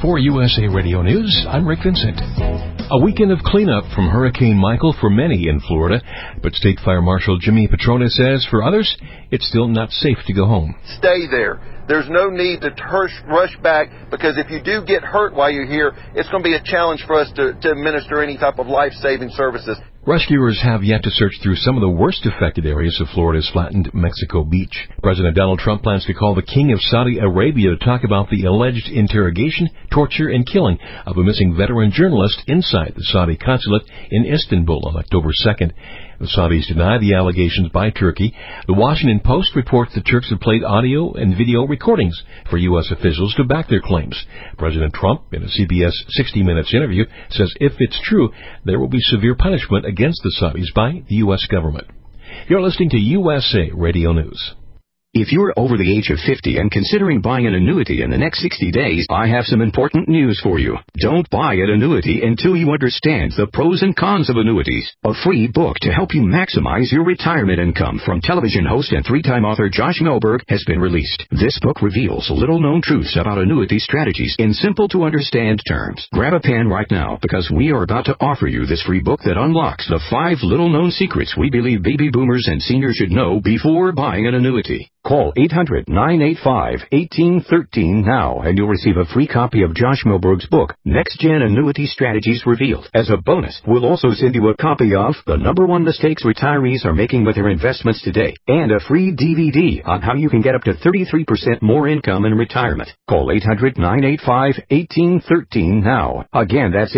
For USA Radio News, I'm Rick Vincent. A weekend of cleanup from Hurricane Michael for many in Florida, but State Fire Marshal Jimmy Petrona says for others, it's still not safe to go home. Stay there. There's no need to rush back, because if you do get hurt while you're here, it's going to be a challenge for us to administer any type of life-saving services. Rescuers have yet to search through some of the worst affected areas of Florida's flattened Mexico Beach. President Donald Trump plans to call the King of Saudi Arabia to talk about the alleged interrogation, torture, and killing of a missing veteran journalist inside the Saudi consulate in Istanbul on October 2nd. The Saudis deny the allegations by Turkey. The Washington Post reports the Turks have played audio and video recordings for U.S. officials to back their claims. President Trump, in a CBS 60 Minutes interview, says if it's true, there will be severe punishment against the Saudis by the U.S. government. You're listening to USA Radio News. If you're over the age of 50 and considering buying an annuity in the next 60 days, I have some important news for you. Don't buy an annuity until you understand the pros and cons of annuities. A free book to help you maximize your retirement income from television host and three-time author Josh Melberg has been released. This book reveals little-known truths about annuity strategies in simple-to-understand terms. Grab a pen right now, because we are about to offer you this free book that unlocks the 5 little-known secrets we believe baby boomers and seniors should know before buying an annuity. Call 800-985-1813 now, and you'll receive a free copy of Josh Melberg's book, Next Gen Annuity Strategies Revealed. As a bonus, we'll also send you a copy of The #1 Mistakes Retirees Are Making with Their Investments Today, and a free DVD on how you can get up to 33% more income in retirement. Call 800-985-1813 now. Again, that's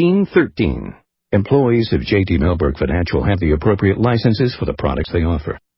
800-985-1813. Employees of J.D. Melberg Financial have the appropriate licenses for the products they offer.